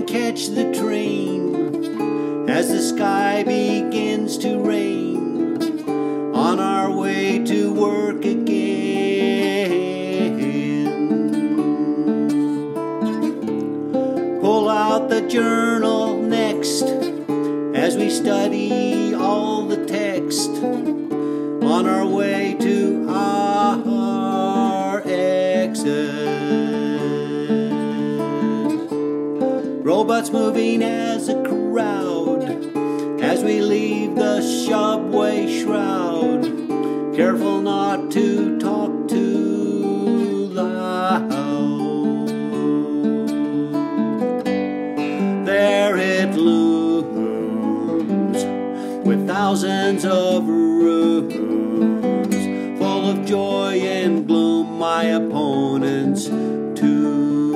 and catch the train as the sky begins to rain on our way to work again. Pull out the journal next as we study all the text on our way to our exit. Robots moving as a crowd as we leave the subway shroud. Careful not to talk too loud. There it looms with thousands of rooms, full of joy and gloom, my opponents too.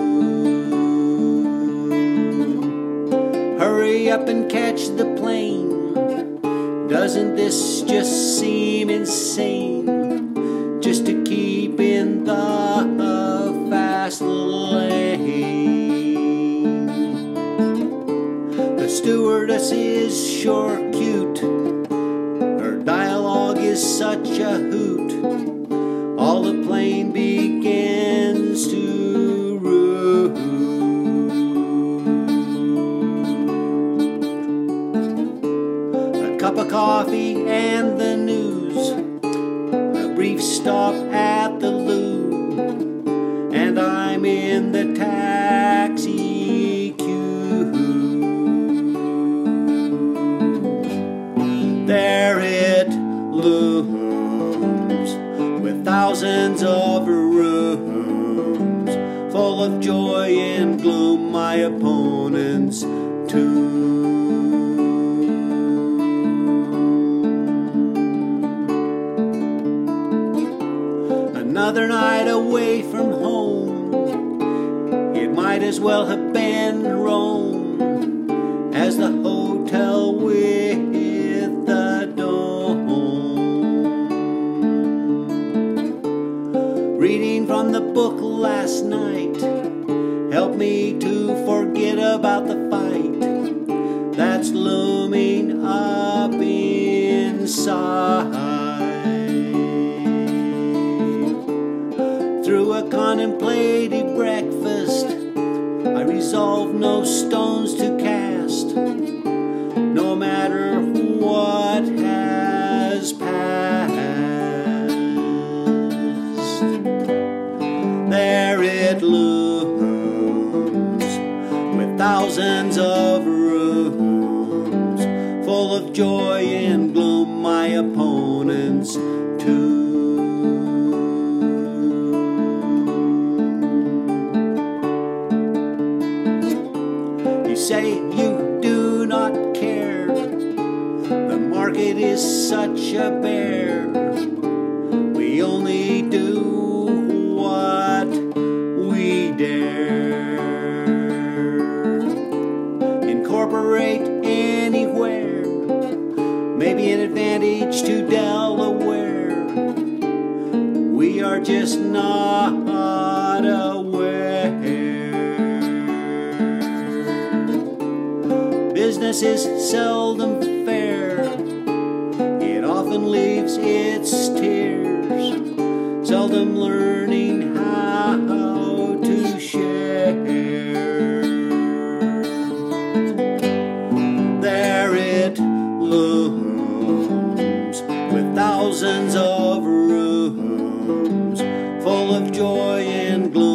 Hurry up and catch the plane. Doesn't this just seem insane? Just to keep in the fast lane. The stewardess is sure cute. Her dialogue is such a hoot. All the plane begins to root. A cup of coffee and the news, a brief stop at the loo, and I'm in the taxi queue. There it looms with thousands of rooms, full of joy and gloom, my opponents too. Another night away from home, it might as well have been Rome as the hotel with the dome. Reading from the book last night helped me to forget about the fight that's looming up inside. Through a contemplative breakfast, I resolved no stones to cast, no matter what has passed. There it looms with thousands of rooms, full of joy and gloom, my opponents too. You say you do not care, the market is such a bear. We only do what we dare. Incorporate anywhere, maybe an advantage to Delaware. We are just not aware. Business is seldom fair. It often leaves its tears, seldom learning how to share. There it looms with thousands of rooms, full of joy and gloom.